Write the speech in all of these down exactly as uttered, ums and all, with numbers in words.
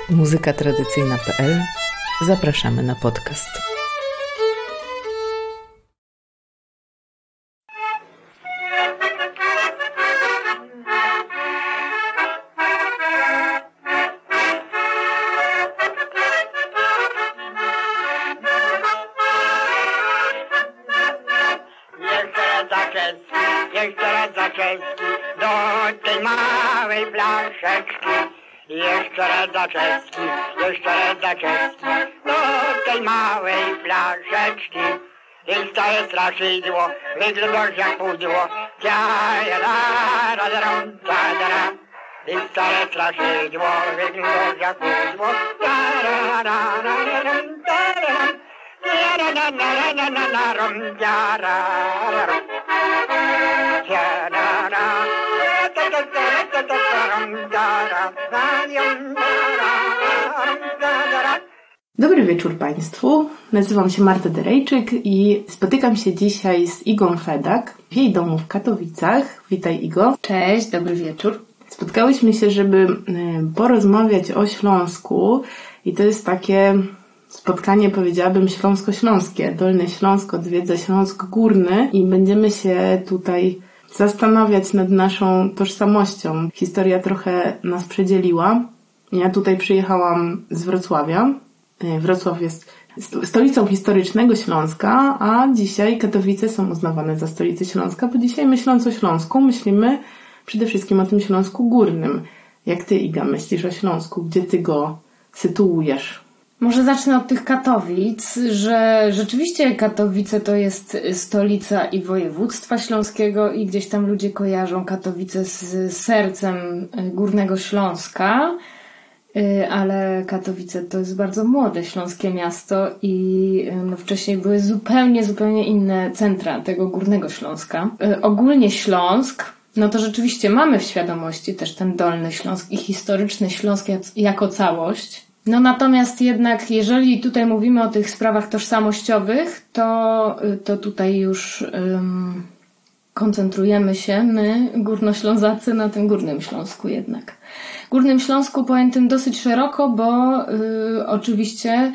muzyka tradycyjna kropka p l. Zapraszamy na podcast. Jeszcze raz Zaczewski, do tej małej blaszeczki. Jeszcze raz Zaczewski, jeszcze raz Zaczewski, do tej małej blaszeczki. I stare straszydło, wyglądasz jak pudło, cia-ja-ra-ra-ra-ram, cia-ra-ra. I stare straszydło, wyglądasz jak pudło, cia-ra-ra-ra-ra-ram, cia-ra-ra. Cia-ra-ra-ra-ra-ra-ram, cia-ra-ra-ra. Dobry wieczór Państwu. Nazywam się Marta Derejczyk i spotykam się dzisiaj z Igą Fedak w jej domu w Katowicach. Witaj, Igo. Cześć, dobry wieczór. Spotkałyśmy się, żeby porozmawiać o Śląsku i to jest takie spotkanie, powiedziałabym, śląsko-śląskie. Dolny Śląsk odwiedza Śląsk Górny i będziemy się tutaj zastanawiać nad naszą tożsamością. Historia trochę nas przedzieliła. Ja tutaj przyjechałam z Wrocławia. Wrocław jest stolicą historycznego Śląska, a dzisiaj Katowice są uznawane za stolicę Śląska, bo dzisiaj, myśląc o Śląsku, myślimy przede wszystkim o tym Śląsku Górnym. Jak ty, Iga, myślisz o Śląsku? Gdzie ty go sytuujesz? Może zacznę od tych Katowic, że rzeczywiście Katowice to jest stolica i województwa śląskiego i gdzieś tam ludzie kojarzą Katowice z sercem Górnego Śląska, ale Katowice to jest bardzo młode śląskie miasto i no wcześniej były zupełnie, zupełnie inne centra tego Górnego Śląska. Ogólnie Śląsk, no to rzeczywiście mamy w świadomości też ten Dolny Śląsk i historyczny Śląsk jako całość. No natomiast jednak, jeżeli tutaj mówimy o tych sprawach tożsamościowych, to, to tutaj już um, koncentrujemy się my, Górnoślązacy, na tym Górnym Śląsku jednak. Górnym Śląsku pojętym dosyć szeroko, bo y, oczywiście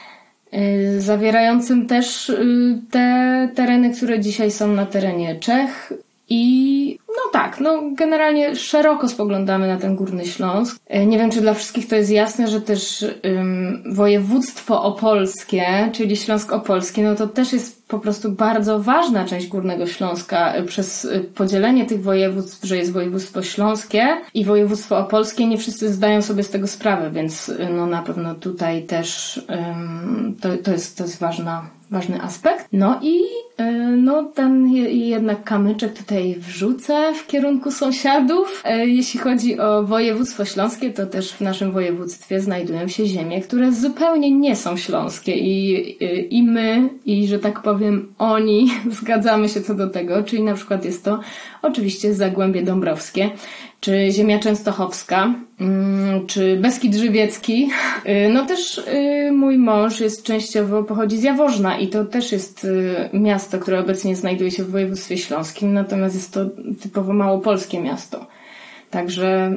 y, zawierającym też y, te tereny, które dzisiaj są na terenie Czech. I no tak, no generalnie szeroko spoglądamy na ten Górny Śląsk. Nie wiem, czy dla wszystkich to jest jasne, że też um, województwo opolskie, czyli Śląsk Opolski, no to też jest po prostu bardzo ważna część Górnego Śląska przez podzielenie tych województw, że jest województwo śląskie i województwo opolskie. Nie wszyscy zdają sobie z tego sprawę, więc no na pewno tutaj też um, to, to jest, to jest ważna ważny aspekt. No i no ten jednak kamyczek tutaj wrzucę w kierunku sąsiadów. Jeśli chodzi o województwo śląskie, to też w naszym województwie znajdują się ziemie, które zupełnie nie są śląskie i, i my, i że tak powiem oni zgadzamy się co do tego, czyli na przykład jest to oczywiście Zagłębie Dąbrowskie, czy ziemia częstochowska, czy Beskid Żywiecki. No też mój mąż jest częściowo, pochodzi z Jaworzna i to też jest miasto, które obecnie znajduje się w województwie śląskim, natomiast jest to typowo małopolskie miasto. Także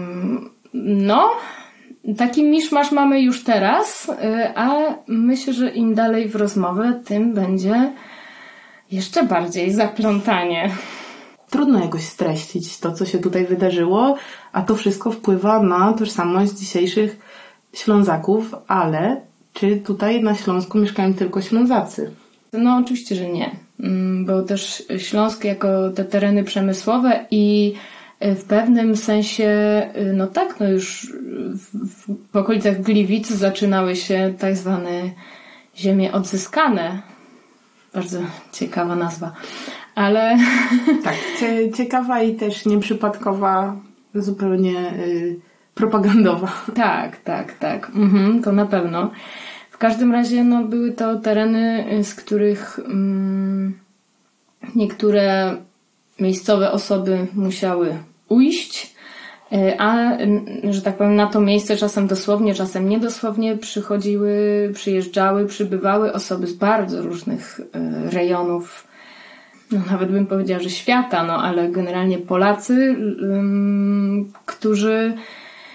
no, taki miszmasz mamy już teraz, a myślę, że im dalej w rozmowę, tym będzie jeszcze bardziej zaplątanie. Trudno jakoś streścić to, co się tutaj wydarzyło, a to wszystko wpływa na tożsamość dzisiejszych Ślązaków, ale czy tutaj na Śląsku mieszkają tylko Ślązacy? No oczywiście, że nie, bo też Śląsk jako te tereny przemysłowe i w pewnym sensie, no tak, no już w, w okolicach Gliwic zaczynały się tak zwane ziemie odzyskane. Bardzo ciekawa nazwa. Ale tak, ciekawa i też nieprzypadkowa, zupełnie y, propagandowa. Tak, tak, tak. Mhm, to na pewno. W każdym razie no, były to tereny, z których mm, niektóre miejscowe osoby musiały ujść, a że tak powiem na to miejsce czasem dosłownie, czasem niedosłownie przychodziły, przyjeżdżały, przybywały osoby z bardzo różnych rejonów, no nawet bym powiedziała, że świata, no ale generalnie Polacy, um, którzy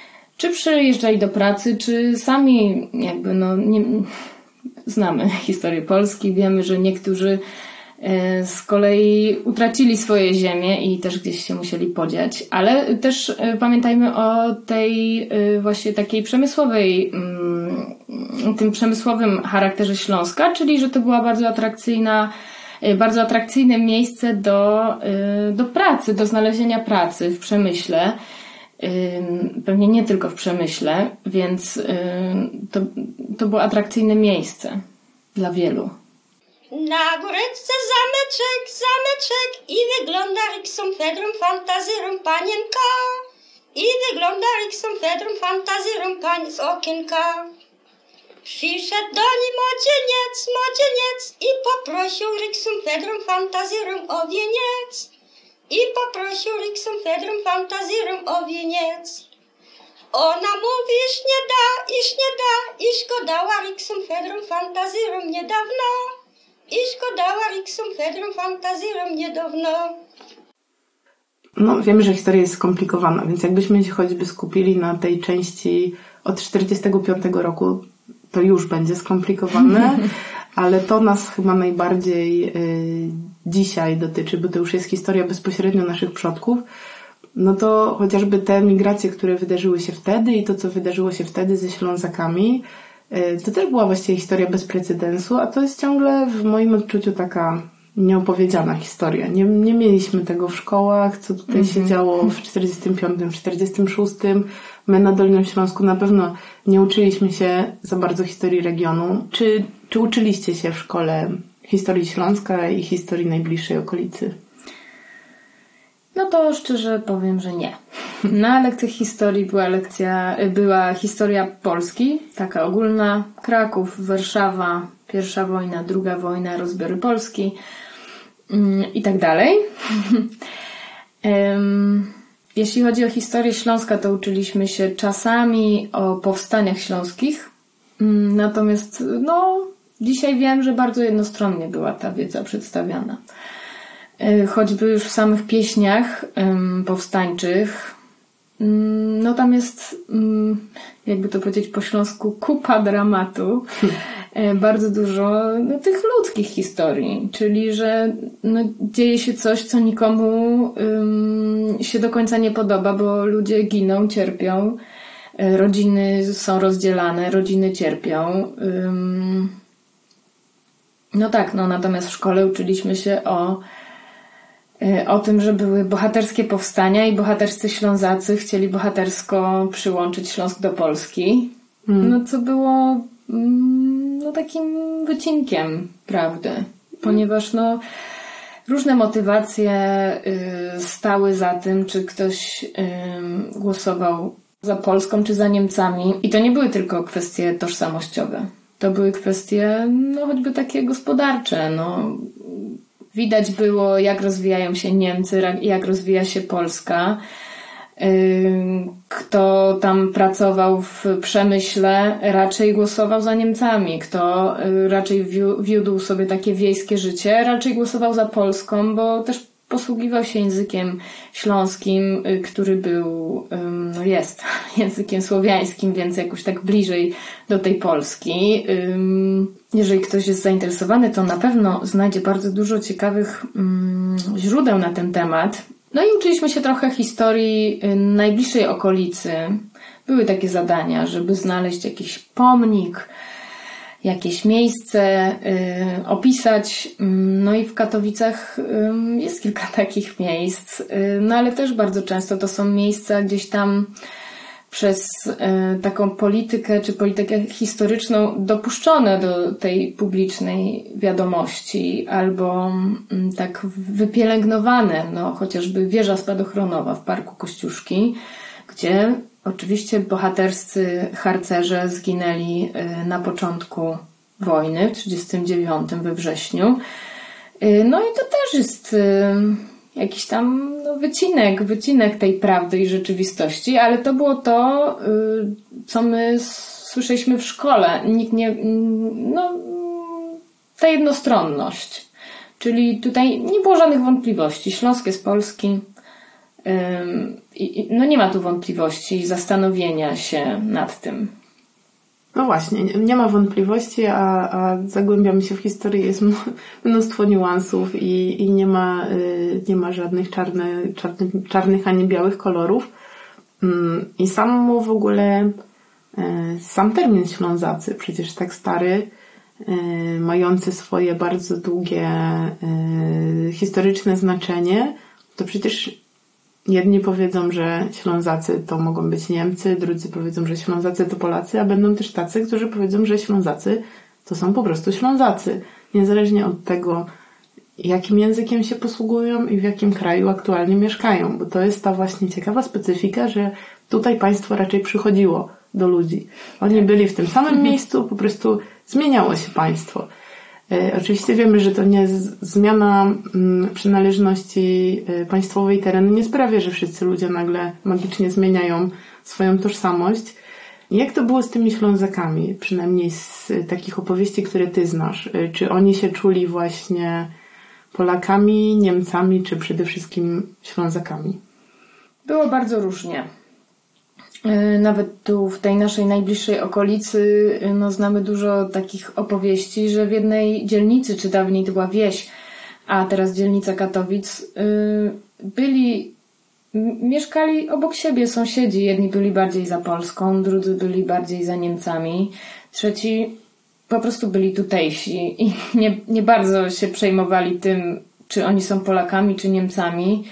czy przyjeżdżali do pracy, czy sami jakby no nie, znamy historię Polski, wiemy, że niektórzy z kolei utracili swoje ziemie i też gdzieś się musieli podziać, ale też pamiętajmy o tej właśnie takiej przemysłowej, tym przemysłowym charakterze Śląska, czyli że to była bardzo atrakcyjna, bardzo atrakcyjne miejsce do, do pracy, do znalezienia pracy w przemyśle. Pewnie nie tylko w przemyśle, więc to, to było atrakcyjne miejsce dla wielu. Na góreczce zameczek, zameczek i wygląda riksum fedrum fantazyrum panienka. I wygląda riksum fedrum fantazyrum pani z okienka. Przyszedł do niej młodzieniec, młodzieniec i poprosił riksum fedrum fantazyrum o wieniec. I poprosił riksum fedrum fantazyrum o wieniec. Ona mówi, iż nie da, iż nie da, iż go dała riksum fedrum fantazyrum niedawno. Iż go dała riksum fedrum fantazyrum niedawno. No, wiemy, że historia jest skomplikowana, więc jakbyśmy się choćby skupili na tej części od czterdziestego piątego roku, to już będzie skomplikowane, ale to nas chyba najbardziej y, dzisiaj dotyczy, bo to już jest historia bezpośrednio naszych przodków. No to chociażby te migracje, które wydarzyły się wtedy i to, co wydarzyło się wtedy ze Ślązakami, to też była właściwie historia bez precedensu, a to jest ciągle w moim odczuciu taka nieopowiedziana historia. Nie, nie mieliśmy tego w szkołach, co tutaj mm-hmm. się działo w czterdziestym piątym, czterdziestym szóstym. My na Dolnym Śląsku na pewno nie uczyliśmy się za bardzo historii regionu. Czy, czy uczyliście się w szkole historii Śląska i historii najbliższej okolicy? No to szczerze powiem, że nie. Na lekcjach historii była lekcja, była historia Polski, taka ogólna, Kraków, Warszawa, pierwsza wojna, druga wojna, rozbiory Polski i tak dalej. Jeśli chodzi o historię Śląska, to uczyliśmy się czasami o powstaniach śląskich, natomiast no, dzisiaj wiem, że bardzo jednostronnie była ta wiedza przedstawiana. Choćby już w samych pieśniach um, powstańczych, um, no tam jest, um, jakby to powiedzieć po śląsku, kupa dramatu, hmm. bardzo dużo no, tych ludzkich historii, czyli że no, dzieje się coś, co nikomu um, się do końca nie podoba, bo ludzie giną, cierpią, rodziny są rozdzielane, rodziny cierpią. Um, no tak, no natomiast w szkole uczyliśmy się o o tym, że były bohaterskie powstania i bohaterscy Ślązacy chcieli bohatersko przyłączyć Śląsk do Polski. Mm. No co było no, takim wycinkiem prawdy. Ponieważ no, różne motywacje y, stały za tym, czy ktoś y, głosował za Polską, czy za Niemcami. I to nie były tylko kwestie tożsamościowe. To były kwestie no, choćby takie gospodarcze. No, widać było, jak rozwijają się Niemcy, jak rozwija się Polska. Kto tam pracował w przemyśle, raczej głosował za Niemcami. Kto raczej wiódł sobie takie wiejskie życie, raczej głosował za Polską, bo też posługiwał się językiem śląskim, który był, no jest językiem słowiańskim, więc jakoś tak bliżej do tej Polski. Jeżeli ktoś jest zainteresowany, to na pewno znajdzie bardzo dużo ciekawych źródeł na ten temat. No i uczyliśmy się trochę historii najbliższej okolicy. Były takie zadania, żeby znaleźć jakiś pomnik, jakieś miejsce, y, opisać. No i w Katowicach y, jest kilka takich miejsc. Y, no ale też bardzo często to są miejsca gdzieś tam przez y, taką politykę czy politykę historyczną dopuszczone do tej publicznej wiadomości albo y, tak wypielęgnowane. No chociażby wieża spadochronowa w Parku Kościuszki, gdzie oczywiście bohaterscy harcerze zginęli na początku wojny, w trzydziestym dziewiątym we wrześniu. No i to też jest jakiś tam no, wycinek, wycinek tej prawdy i rzeczywistości, ale to było to, co my słyszeliśmy w szkole. Nikt nie, no, ta jednostronność. Czyli tutaj nie było żadnych wątpliwości. Śląsk jest Polski. i, no nie ma tu wątpliwości i zastanowienia się nad tym. No właśnie, nie, nie ma wątpliwości, a, a zagłębiamy się w historii, jest mnóstwo niuansów i, i nie ma, y, nie ma żadnych czarny, czarnych, czarnych ani białych kolorów. Mm, I sam w ogóle y, sam termin Ślązacy, przecież tak stary, y, mający swoje bardzo długie y, historyczne znaczenie, to przecież jedni powiedzą, że Ślązacy to mogą być Niemcy, drudzy powiedzą, że Ślązacy to Polacy, a będą też tacy, którzy powiedzą, że Ślązacy to są po prostu Ślązacy. Niezależnie od tego, jakim językiem się posługują i w jakim kraju aktualnie mieszkają. Bo to jest ta właśnie ciekawa specyfika, że tutaj państwo raczej przychodziło do ludzi. Oni byli w tym samym miejscu, po prostu zmieniało się państwo. Oczywiście wiemy, że to nie zmiana przynależności państwowej terenu nie sprawia, że wszyscy ludzie nagle magicznie zmieniają swoją tożsamość. Jak to było z tymi Ślązakami? Przynajmniej z takich opowieści, które ty znasz. Czy oni się czuli właśnie Polakami, Niemcami, czy przede wszystkim Ślązakami? Było bardzo różnie. Nawet tu w tej naszej najbliższej okolicy no, znamy dużo takich opowieści, że w jednej dzielnicy, czy dawniej to była wieś, a teraz dzielnica Katowic, byli, mieszkali obok siebie sąsiedzi. Jedni byli bardziej za Polską, drudzy byli bardziej za Niemcami, trzeci po prostu byli tutejsi i nie, nie bardzo się przejmowali tym, czy oni są Polakami, czy Niemcami.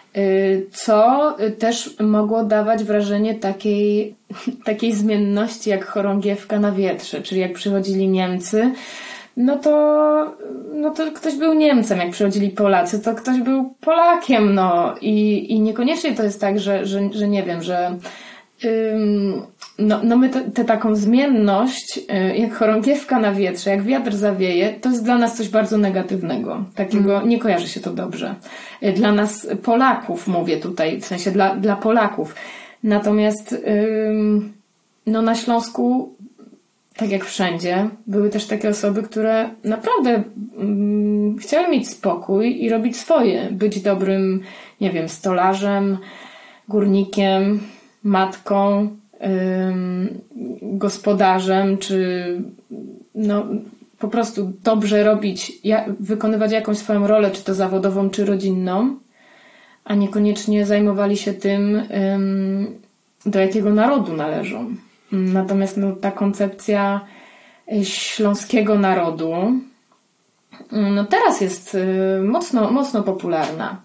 Co też mogło dawać wrażenie takiej, takiej zmienności jak chorągiewka na wietrze. Czyli jak przychodzili Niemcy, no to, no to ktoś był Niemcem. Jak przychodzili Polacy, to ktoś był Polakiem. No. I, i niekoniecznie to jest tak, że, że, że nie wiem, że ym, no, no my tę taką zmienność, y, jak chorągiewka na wietrze, jak wiatr zawieje, to jest dla nas coś bardzo negatywnego. Takiego, mm. nie kojarzy się to dobrze. Y, dla nas Polaków, mówię tutaj, w sensie dla, dla Polaków. Natomiast ym, no na Śląsku, tak jak wszędzie, były też takie osoby, które naprawdę ym, chciały mieć spokój i robić swoje. Być dobrym, nie wiem, stolarzem, górnikiem, matką, gospodarzem, czy no, po prostu dobrze robić, wykonywać jakąś swoją rolę, czy to zawodową, czy rodzinną, a niekoniecznie zajmowali się tym, do jakiego narodu należą. Natomiast no, ta koncepcja śląskiego narodu no, teraz jest mocno, mocno popularna.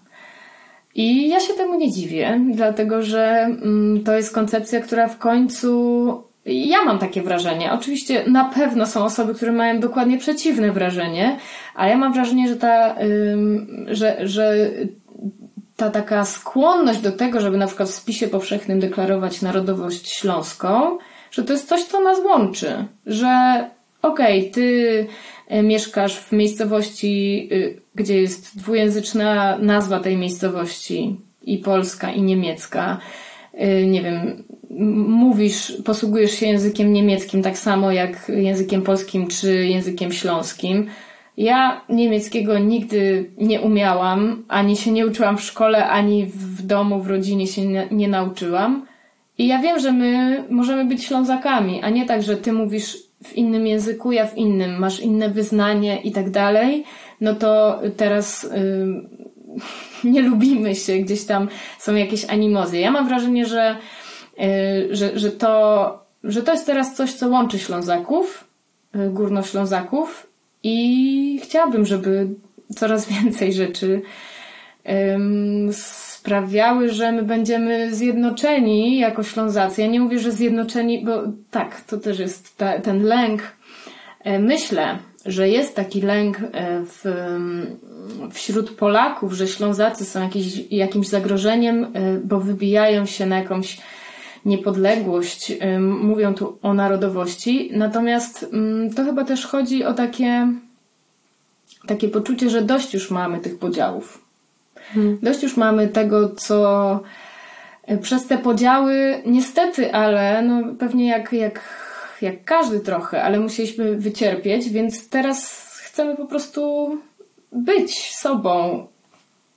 I ja się temu nie dziwię, dlatego że to jest koncepcja, która w końcu... Ja mam takie wrażenie. Oczywiście na pewno są osoby, które mają dokładnie przeciwne wrażenie, ale ja mam wrażenie, że ta, że, że ta taka skłonność do tego, żeby na przykład w spisie powszechnym deklarować narodowość śląską, że to jest coś, co nas łączy. Że okej, okay, ty mieszkasz w miejscowości, gdzie jest dwujęzyczna nazwa tej miejscowości, i polska, i niemiecka. Nie wiem, mówisz, posługujesz się językiem niemieckim tak samo jak językiem polskim czy językiem śląskim. Ja niemieckiego nigdy nie umiałam, ani się nie uczyłam w szkole, ani w domu, w rodzinie się nie, nie nauczyłam. I ja wiem, że my możemy być Ślązakami, a nie tak, że ty mówisz w innym języku, ja w innym, masz inne wyznanie i tak dalej, no to teraz yy, nie lubimy się, gdzieś tam są jakieś animozje. Ja mam wrażenie, że, yy, że, że, to, że to jest teraz coś, co łączy Ślązaków, yy, Górnoślązaków i chciałabym, żeby coraz więcej rzeczy yy, sprawiały, że my będziemy zjednoczeni jako Ślązacy. Ja nie mówię, że zjednoczeni, bo tak, to też jest ta, ten lęk. Myślę, że jest taki lęk w, wśród Polaków, że Ślązacy są jakiś, jakimś zagrożeniem, bo wybijają się na jakąś niepodległość. Mówią tu o narodowości. Natomiast to chyba też chodzi o takie, takie poczucie, że dość już mamy tych podziałów. Hmm. Dość już mamy tego, co przez te podziały, niestety, ale no pewnie jak, jak, jak każdy trochę, ale musieliśmy wycierpieć, więc teraz chcemy po prostu być sobą.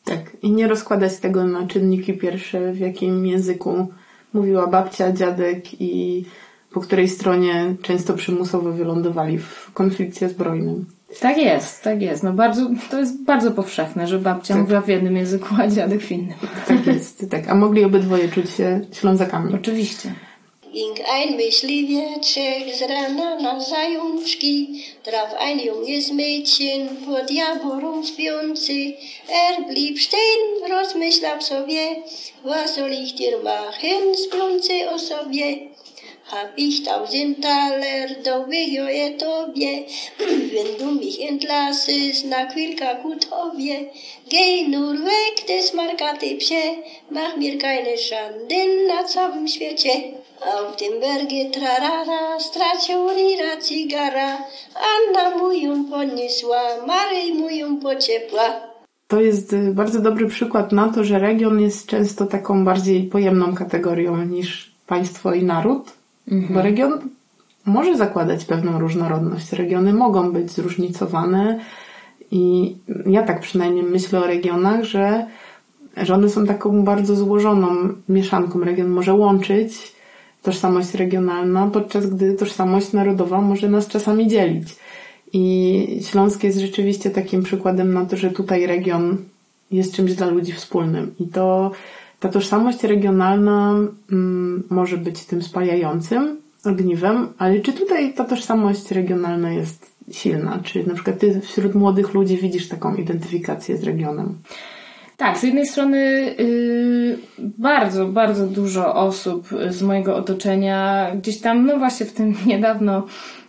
Tak, i nie rozkładać tego na czynniki pierwsze, w jakim języku mówiła babcia, dziadek i po której stronie często przymusowo wylądowali w konflikcie zbrojnym. Tak jest, tak jest. No bardzo, to jest bardzo powszechne, że babcia tak. mówiła w jednym języku, a dziadek w innym. Tak jest, tak. A mogli obydwoje czuć się Ślązakami. Oczywiście. Ging ein myśliwieczek z rana na zajączki, traf ein junges Mädchen pod jaworą śpiący. Er blieb stehen, rozmyślał sobie, was soll ich dir machen, śpiący o sobie. Hab ich tausend Taler, doch wege je tobie, wenn du mich entlassest na chwilkę ku tobie. Geh nur weg, des markate psie, mach mir keine Schanden na całym świecie. Auf dem Berge trarara, stracił rira cigara, Anna mu ją podniosła, Maryj mu ją pociepła. To jest bardzo dobry przykład na to, że region jest często taką bardziej pojemną kategorią niż państwo i naród, mhm. bo region może zakładać pewną różnorodność. Regiony mogą być zróżnicowane i ja tak przynajmniej myślę o regionach, że, że one są taką bardzo złożoną mieszanką. Region może łączyć tożsamość regionalna, podczas gdy tożsamość narodowa może nas czasami dzielić. I Śląsk jest rzeczywiście takim przykładem na to, że tutaj region jest czymś dla ludzi wspólnym. I to ta tożsamość regionalna mm, może być tym spajającym ogniwem, ale czy tutaj ta tożsamość regionalna jest silna? Czy na przykład ty wśród młodych ludzi widzisz taką identyfikację z regionem? Tak, z jednej strony yy, bardzo, bardzo dużo osób z mojego otoczenia gdzieś tam, no właśnie w tym niedawno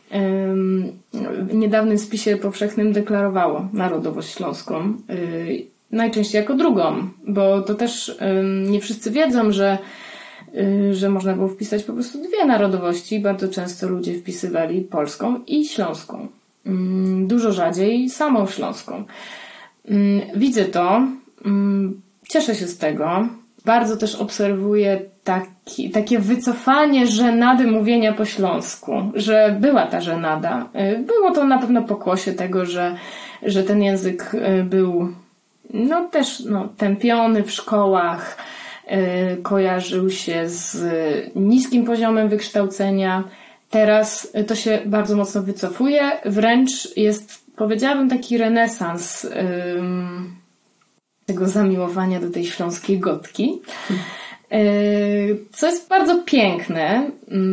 w niedawnym spisie powszechnym deklarowało narodowość śląską. Yy, najczęściej jako drugą, bo to też yy, nie wszyscy wiedzą, że, yy, że można było wpisać po prostu dwie narodowości. Bardzo często ludzie wpisywali polską i śląską. Yy, dużo rzadziej samą śląską. Yy, widzę to. Cieszę się z tego. Bardzo też obserwuję taki, takie wycofanie żenady mówienia po śląsku, że była ta żenada. Było to na pewno pokłosie tego, że, że ten język był no też no, tępiony w szkołach, kojarzył się z niskim poziomem wykształcenia. Teraz to się bardzo mocno wycofuje. Wręcz jest, powiedziałabym, taki renesans tego zamiłowania do tej śląskiej gotki. Co jest bardzo piękne,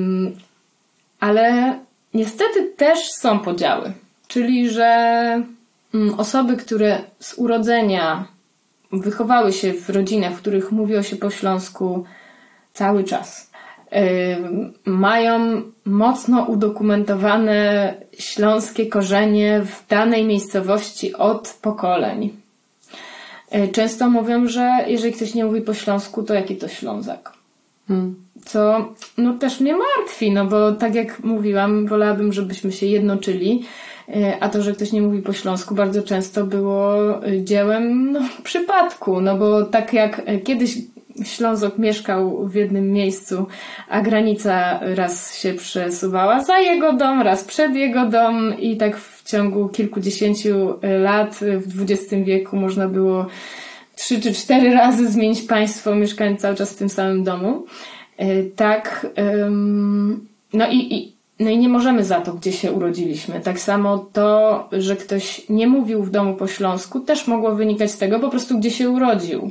ale niestety też są podziały. Czyli, że osoby, które z urodzenia wychowały się w rodzinach, w których mówiło się po śląsku cały czas, mają mocno udokumentowane śląskie korzenie w danej miejscowości od pokoleń. Często mówią, że jeżeli ktoś nie mówi po śląsku, to jaki to Ślązak. Hmm. Co no też mnie martwi, no bo tak jak mówiłam, wolałabym, żebyśmy się jednoczyli, a to, że ktoś nie mówi po śląsku, bardzo często było dziełem no, przypadku, no bo tak jak kiedyś Ślązok mieszkał w jednym miejscu, a granica raz się przesuwała za jego dom, raz przed jego dom i tak w ciągu kilkudziesięciu lat w dwudziestym wieku można było trzy czy cztery razy zmienić państwo, mieszkając cały czas w tym samym domu. Tak, no i, i, no i nie możemy za to, gdzie się urodziliśmy. Tak samo to, że ktoś nie mówił w domu po śląsku, też mogło wynikać z tego po prostu, gdzie się urodził.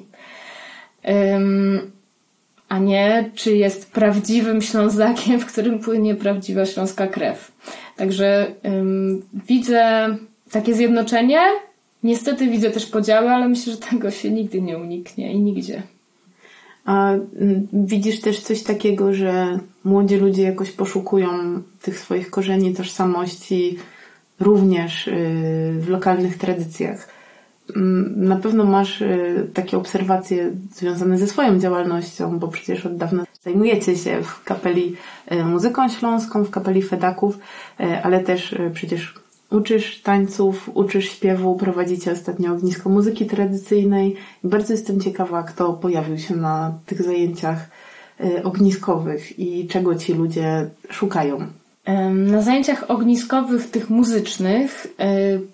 A nie, czy jest prawdziwym Ślązakiem, w którym płynie prawdziwa śląska krew. Także ym, widzę takie zjednoczenie. Niestety widzę też podziały, ale myślę, że tego się nigdy nie uniknie i nigdzie. A widzisz też coś takiego, że młodzi ludzie jakoś poszukują tych swoich korzeni, tożsamości również w lokalnych tradycjach? Na pewno masz takie obserwacje związane ze swoją działalnością, bo przecież od dawna zajmujecie się w kapeli muzyką śląską, w kapeli Fedaków, ale też przecież uczysz tańców, uczysz śpiewu, prowadzicie ostatnio ognisko muzyki tradycyjnej. Bardzo jestem ciekawa, kto pojawił się na tych zajęciach ogniskowych i czego ci ludzie szukają. Na zajęciach ogniskowych, tych muzycznych,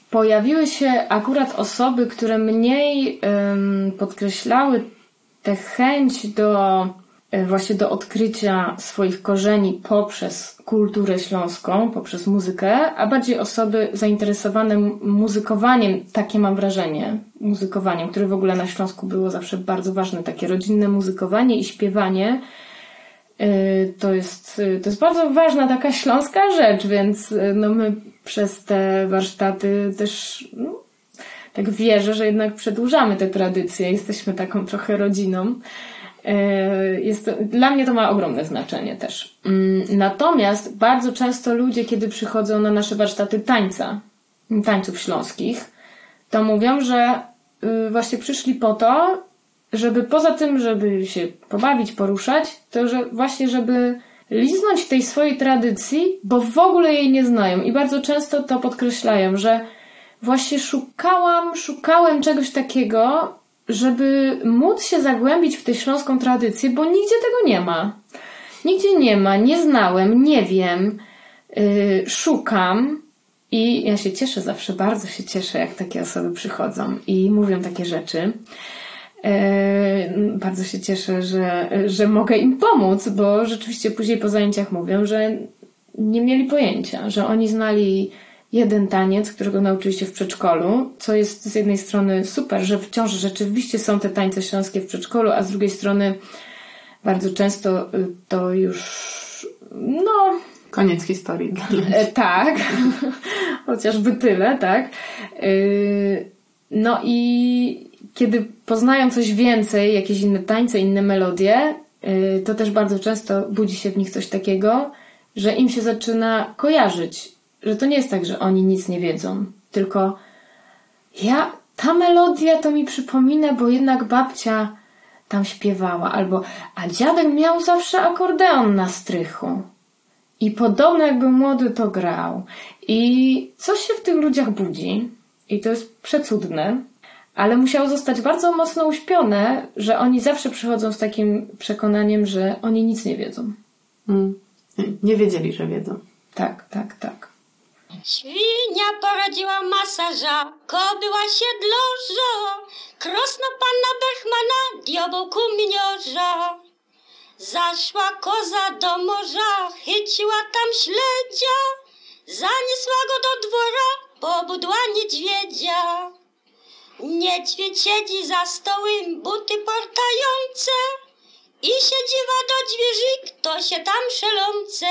pojawiły się akurat osoby, które mniej ym, podkreślały tę chęć do y, właśnie do odkrycia swoich korzeni poprzez kulturę śląską, poprzez muzykę, a bardziej osoby zainteresowane muzykowaniem, takie mam wrażenie, muzykowaniem, które w ogóle na Śląsku było zawsze bardzo ważne, takie rodzinne muzykowanie i śpiewanie. To jest, to jest bardzo ważna taka śląska rzecz, więc no my przez te warsztaty też no, tak wierzę, że jednak przedłużamy te tradycje. Jesteśmy taką trochę rodziną. Jest to, dla mnie to ma ogromne znaczenie też. Natomiast bardzo często ludzie, kiedy przychodzą na nasze warsztaty tańca, tańców śląskich, to mówią, że właśnie przyszli po to, żeby poza tym, żeby się pobawić, poruszać, to że właśnie, żeby liznąć tej swojej tradycji, bo w ogóle jej nie znają. I bardzo często to podkreślają, że właśnie szukałam, szukałem czegoś takiego, żeby móc się zagłębić w tę śląską tradycję, bo nigdzie tego nie ma. Nigdzie nie ma, nie znałem, nie wiem, yy, szukam i ja się cieszę zawsze, bardzo się cieszę, jak takie osoby przychodzą i mówią takie rzeczy. Yy, bardzo się cieszę, że, że mogę im pomóc, bo rzeczywiście później po zajęciach mówią, że nie mieli pojęcia, że oni znali jeden taniec, którego nauczyli się w przedszkolu, co jest z jednej strony super, że wciąż rzeczywiście są te tańce śląskie w przedszkolu, a z drugiej strony bardzo często to już no... Koniec historii. E, tak. Chociażby tyle, tak. E, no i kiedy poznają coś więcej, jakieś inne tańce, inne melodie, e, to też bardzo często budzi się w nich coś takiego, że im się zaczyna kojarzyć. Że to nie jest tak, że oni nic nie wiedzą, tylko ja, ta melodia to mi przypomina, bo jednak babcia tam śpiewała, albo a dziadek miał zawsze akordeon na strychu i podobno jak był młody to grał i coś się w tych ludziach budzi i to jest przecudne, ale musiało zostać bardzo mocno uśpione, że oni zawsze przychodzą z takim przekonaniem, że oni nic nie wiedzą. Hmm. Nie wiedzieli, że wiedzą. Tak, tak, tak. Świnia porodziła masaża, kobyła siedloża, krosno pana Berchmana, diabeł kuminioża. Zaszła koza do morza, chyciła tam śledzia, zaniesła go do dwora, pobudła niedźwiedzia. Niedźwiedź siedzi za stołem, buty portające i siedziwa do drzwi, kto się tam szelące.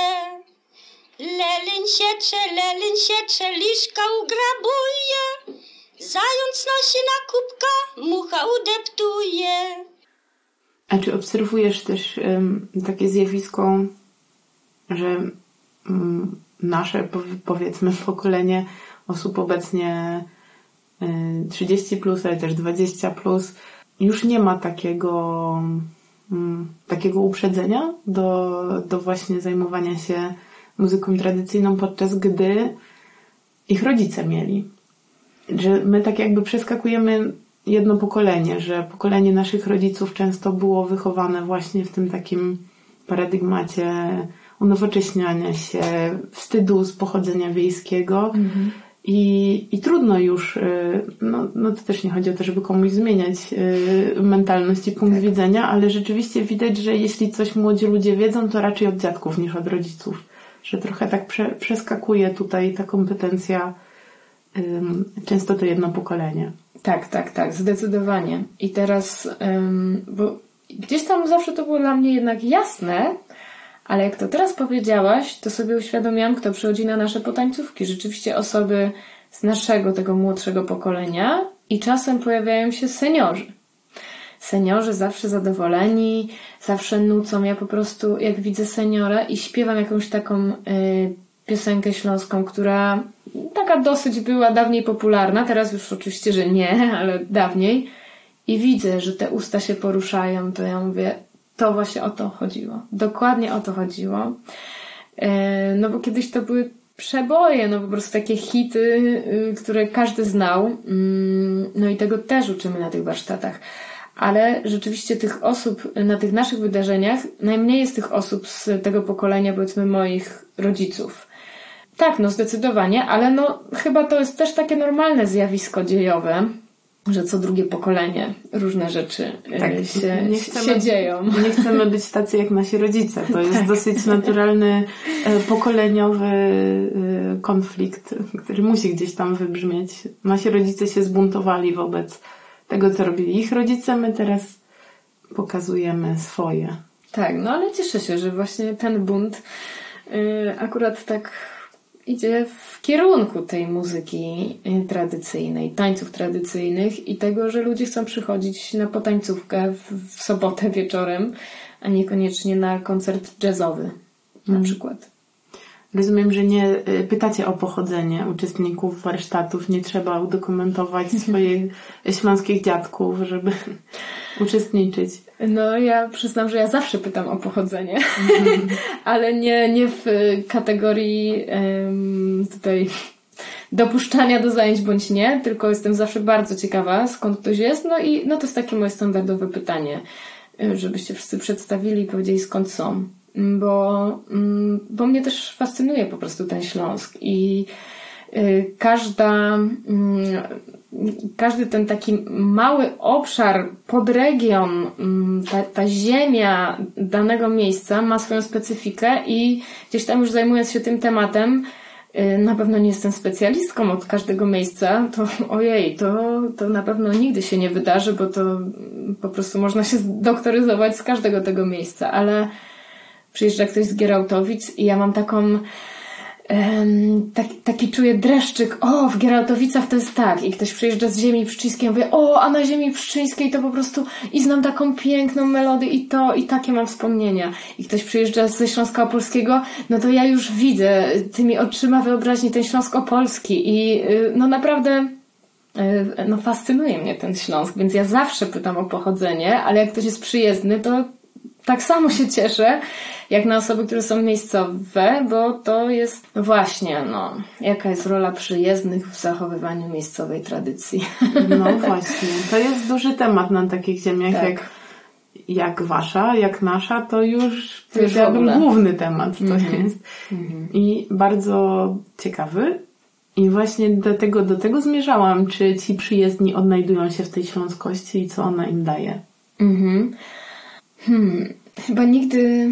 Leleń sietrze, leleń sietrze, liszka ugrabuje, zając nosi na kubka, mucha udeptuje. A czy obserwujesz też um, takie zjawisko, że um, nasze, powiedzmy, pokolenie osób obecnie y, trzydzieści plus, ale też dwadzieścia plus, już nie ma takiego, um, takiego uprzedzenia do, do właśnie zajmowania się muzyką tradycyjną, podczas gdy ich rodzice mieli. Że my tak jakby przeskakujemy jedno pokolenie, że pokolenie naszych rodziców często było wychowane właśnie w tym takim paradygmacie unowocześniania się, wstydu z pochodzenia wiejskiego. Mhm. I, i trudno już, no, no to też nie chodzi o to, żeby komuś zmieniać mentalność i punkt tak. widzenia, ale rzeczywiście widać, że jeśli coś młodzi ludzie wiedzą, to raczej od dziadków niż od rodziców. Że trochę tak prze, przeskakuje tutaj ta kompetencja ym, często to jedno pokolenie. Tak, tak, tak, zdecydowanie. I teraz, ym, bo gdzieś tam zawsze to było dla mnie jednak jasne, ale jak to teraz powiedziałaś, to sobie uświadomiłam, kto przychodzi na nasze potańcówki. Rzeczywiście osoby z naszego, tego młodszego pokolenia i czasem pojawiają się seniorzy. Seniorzy zawsze zadowoleni, zawsze nucą. Ja po prostu, jak widzę seniora i śpiewam jakąś taką y, piosenkę śląską, która taka dosyć była dawniej popularna, teraz już oczywiście, że nie, ale dawniej, i widzę, że te usta się poruszają, to ja mówię, to właśnie o to chodziło. Dokładnie o to chodziło. Y, no bo kiedyś to były przeboje, no po prostu takie hity, y, które każdy znał. Y, no i tego też uczymy na tych warsztatach. Ale rzeczywiście tych osób na tych naszych wydarzeniach, najmniej jest tych osób z tego pokolenia, powiedzmy, moich rodziców. Tak, no zdecydowanie, ale no chyba to jest też takie normalne zjawisko dziejowe, że co drugie pokolenie różne rzeczy tak, się, nie chcemy, się dzieją. Nie chcemy być tacy jak nasi rodzice. To jest tak. dosyć naturalny pokoleniowy konflikt, który musi gdzieś tam wybrzmieć. Nasi rodzice się zbuntowali wobec tego, co robili ich rodzice. My teraz pokazujemy swoje. Tak, no ale cieszę się, że właśnie ten bunt yy, akurat tak idzie w kierunku tej muzyki tradycyjnej, tańców tradycyjnych i tego, że ludzie chcą przychodzić na potańcówkę w, w sobotę wieczorem, a niekoniecznie na koncert jazzowy na hmm. przykład. Rozumiem, że nie pytacie o pochodzenie uczestników warsztatów, nie trzeba udokumentować swoich śląskich dziadków, żeby uczestniczyć. No ja przyznam, że ja zawsze pytam o pochodzenie, mm. ale nie, nie w kategorii um, tutaj dopuszczania do zajęć bądź nie, tylko jestem zawsze bardzo ciekawa, skąd ktoś jest, no i no to jest takie moje standardowe pytanie, żebyście wszyscy przedstawili i powiedzieli, skąd są. Bo, bo mnie też fascynuje po prostu ten Śląsk i każda, każdy ten taki mały obszar, podregion, ta, ta ziemia danego miejsca ma swoją specyfikę i gdzieś tam już zajmując się tym tematem, na pewno nie jestem specjalistką od każdego miejsca, to ojej, to, to na pewno nigdy się nie wydarzy, bo to po prostu można się zdoktoryzować z każdego tego miejsca, ale przyjeżdża ktoś z Gierałtowic i ja mam taką um, tak, taki czuję dreszczyk, o, w Gierałtowicach to jest tak, i ktoś przyjeżdża z ziemi pszczyńskiej, mówię, o, a na ziemi pszczyńskiej to po prostu i znam taką piękną melodię i to, i takie mam wspomnienia. I ktoś przyjeżdża ze Śląska Opolskiego, no to ja już widzę tymi oczyma wyobraźni ten Śląsk Opolski i no naprawdę no fascynuje mnie ten Śląsk, więc ja zawsze pytam o pochodzenie, ale jak ktoś jest przyjezdny, to tak samo się cieszę, jak na osoby, które są miejscowe, bo to jest właśnie, no, jaka jest rola przyjezdnych w zachowywaniu miejscowej tradycji. No właśnie, to jest duży temat na takich ziemiach tak. jak, jak wasza, jak nasza, to już powiedziałabym główny temat to mm-hmm. jest. Mm-hmm. I bardzo ciekawy. I właśnie do tego, do tego zmierzałam, czy ci przyjezdni odnajdują się w tej śląskości i co ona im daje. Mhm. Hmm, chyba nigdy,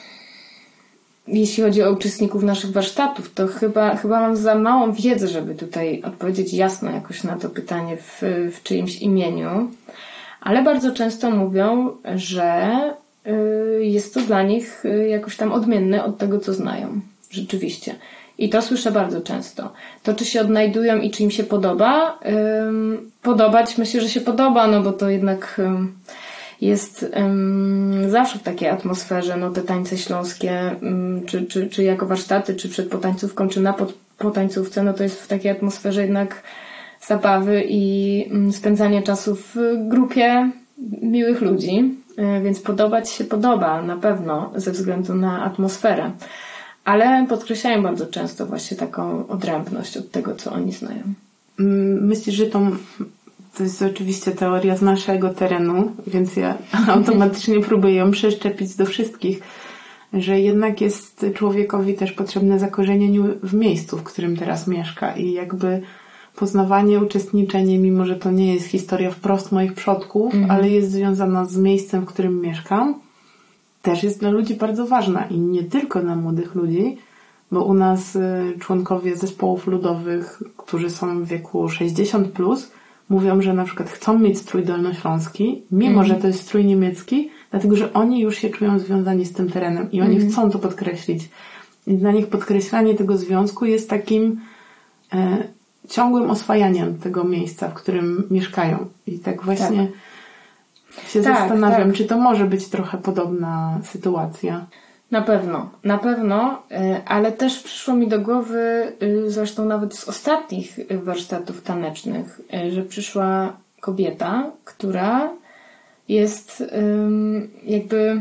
jeśli chodzi o uczestników naszych warsztatów, to chyba, chyba mam za małą wiedzę, żeby tutaj odpowiedzieć jasno jakoś na to pytanie w, w czyimś imieniu, ale bardzo często mówią, że y, jest to dla nich jakoś tam odmienne od tego, co znają. Rzeczywiście. I to słyszę bardzo często. To, czy się odnajdują i czy im się podoba, ym, podobać myślę, że się podoba, no bo to jednak... Ym, jest um, zawsze w takiej atmosferze, no te tańce śląskie, um, czy, czy, czy jako warsztaty, czy przed potańcówką, czy na pod, potańcówce, no to jest w takiej atmosferze jednak zabawy i um, spędzanie czasu w grupie miłych ludzi, y, więc podobać się podoba na pewno ze względu na atmosferę, ale podkreślają bardzo często właśnie taką odrębność od tego, co oni znają. Myślisz, że tą To jest oczywiście teoria z naszego terenu, więc ja automatycznie próbuję ją przeszczepić do wszystkich, że jednak jest człowiekowi też potrzebne zakorzenienie w miejscu, w którym teraz mieszka i jakby poznawanie, uczestniczenie, mimo że to nie jest historia wprost moich przodków, mm. ale jest związana z miejscem, w którym mieszkam, też jest dla ludzi bardzo ważna i nie tylko dla młodych ludzi, bo u nas członkowie zespołów ludowych, którzy są w wieku sześćdziesiąt plus, mówią, że na przykład chcą mieć strój dolnośląski, mimo mm. że to jest strój niemiecki, dlatego że oni już się czują związani z tym terenem i oni mm. chcą to podkreślić. I dla nich podkreślanie tego związku jest takim e, ciągłym oswajaniem tego miejsca, w którym mieszkają. I tak właśnie tak. się tak, zastanawiam, tak. czy to może być trochę podobna sytuacja. Na pewno, na pewno, ale też przyszło mi do głowy, zresztą nawet z ostatnich warsztatów tanecznych, że przyszła kobieta, która jest jakby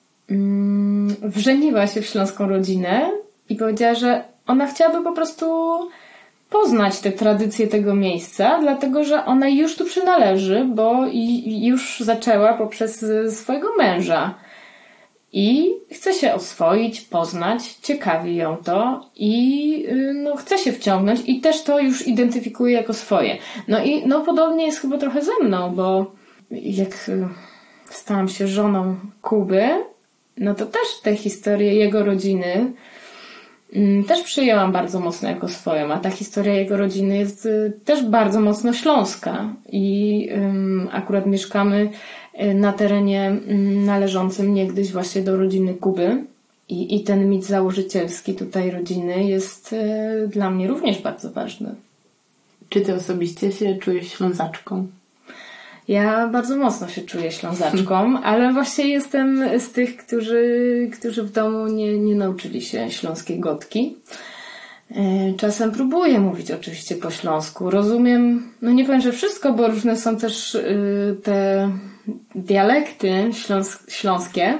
wżeniła się w śląską rodzinę i powiedziała, że ona chciałaby po prostu poznać te tradycje tego miejsca, dlatego że ona już tu przynależy, bo już zaczęła poprzez swojego męża. i chce się oswoić, poznać, ciekawi ją to i no, chce się wciągnąć i też to już identyfikuje jako swoje. No i no, podobnie jest chyba trochę ze mną, bo jak stałam się żoną Kuby, no to też te historie jego rodziny też przyjęłam bardzo mocno jako swoją, a ta historia jego rodziny jest też bardzo mocno śląska i um, akurat mieszkamy na terenie należącym niegdyś właśnie do rodziny Kuby i, i ten mit założycielski tutaj rodziny jest y, dla mnie również bardzo ważny. Czy ty osobiście się czujesz Ślązaczką? Ja bardzo mocno się czuję Ślązaczką, ale właśnie jestem z tych, którzy, którzy w domu nie, nie nauczyli się śląskiej gotki. Czasem próbuję mówić oczywiście po śląsku. Rozumiem, no nie powiem, że wszystko, bo różne są też y, te dialekty śląs- śląskie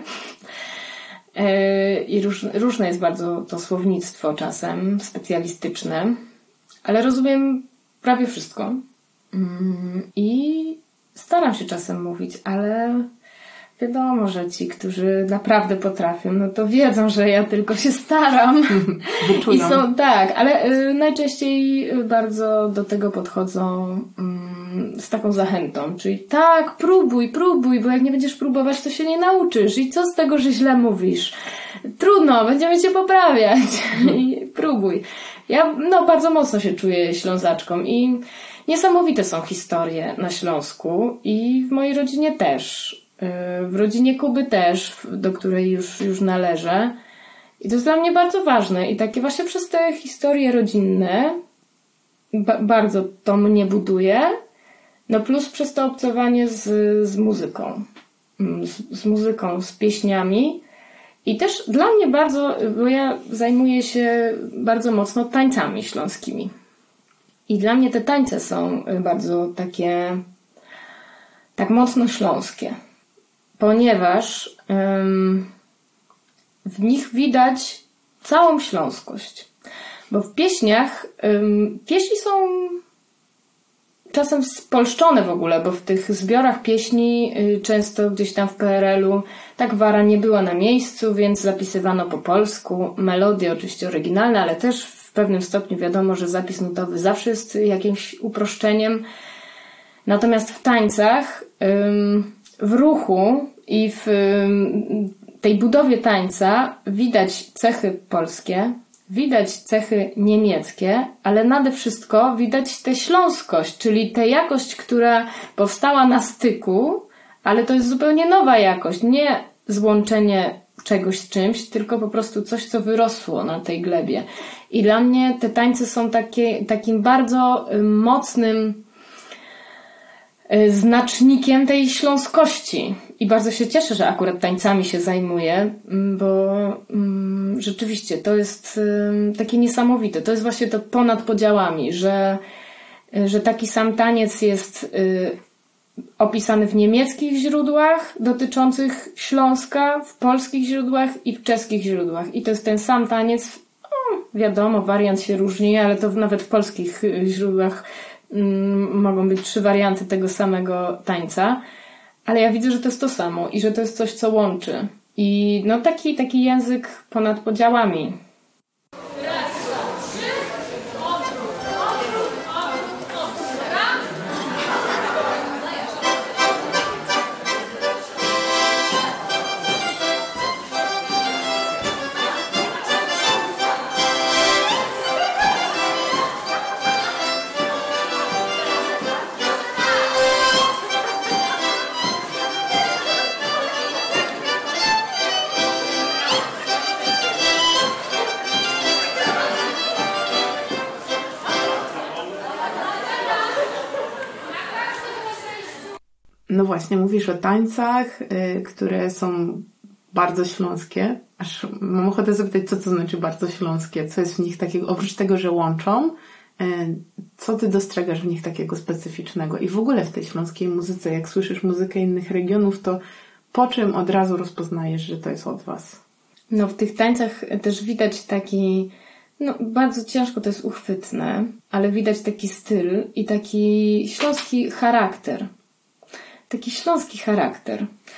y, i róż, różne jest bardzo to słownictwo czasem, specjalistyczne, ale rozumiem prawie wszystko. Y, I staram się czasem mówić, ale wiadomo, że ci, którzy naprawdę potrafią, no to wiedzą, że ja tylko się staram. Wyczują. I są, tak, ale y, najczęściej bardzo do tego podchodzą y, z taką zachętą, czyli tak, próbuj, próbuj, bo jak nie będziesz próbować, to się nie nauczysz. I co z tego, że źle mówisz? Trudno, będziemy cię poprawiać. I próbuj. Ja no bardzo mocno się czuję Ślązaczką i niesamowite są historie na Śląsku i w mojej rodzinie też. W rodzinie Kuby też, do której już, już należę. I to jest dla mnie bardzo ważne. I takie właśnie przez te historie rodzinne ba- bardzo to mnie buduje. No plus przez to obcowanie z, z muzyką. Z, z muzyką, z pieśniami. I też dla mnie bardzo, bo ja zajmuję się bardzo mocno tańcami śląskimi. I dla mnie te tańce są bardzo takie tak mocno śląskie. Ponieważ ym, w nich widać całą śląskość. Bo w pieśniach, ym, pieśni są czasem spolszczone w ogóle, bo w tych zbiorach pieśni y, często gdzieś tam w P R L-u ta gwara nie była na miejscu, więc zapisywano po polsku. Melodie oczywiście oryginalne, ale też w pewnym stopniu wiadomo, że zapis nutowy zawsze jest jakimś uproszczeniem. Natomiast w tańcach, ym, w ruchu i w tej budowie tańca widać cechy polskie, widać cechy niemieckie, ale nade wszystko widać tę śląskość, czyli tę jakość, która powstała na styku, ale to jest zupełnie nowa jakość, nie złączenie czegoś z czymś, tylko po prostu coś, co wyrosło na tej glebie. I dla mnie te tańce są takie, takim bardzo mocnym znacznikiem tej śląskości. I bardzo się cieszę, że akurat tańcami się zajmuję, bo mm, rzeczywiście to jest y, takie niesamowite. To jest właśnie to ponad podziałami, że, y, że taki sam taniec jest y, opisany w niemieckich źródłach dotyczących Śląska, w polskich źródłach i w czeskich źródłach. I to jest ten sam taniec, no, wiadomo, wariant się różni, ale to nawet w polskich źródłach mogą być trzy warianty tego samego tańca, ale ja widzę, że to jest to samo i że to jest coś, co łączy. I no taki, taki język ponad podziałami. No właśnie, mówisz o tańcach, y, które są bardzo śląskie. Aż mam ochotę zapytać, co to znaczy bardzo śląskie? Co jest w nich takiego, oprócz tego, że łączą, y, co ty dostrzegasz w nich takiego specyficznego? I w ogóle w tej śląskiej muzyce, jak słyszysz muzykę innych regionów, to po czym od razu rozpoznajesz, że to jest od was? No w tych tańcach też widać taki, no bardzo ciężko to jest uchwytne, ale widać taki styl i taki śląski charakter. Taki śląski charakter.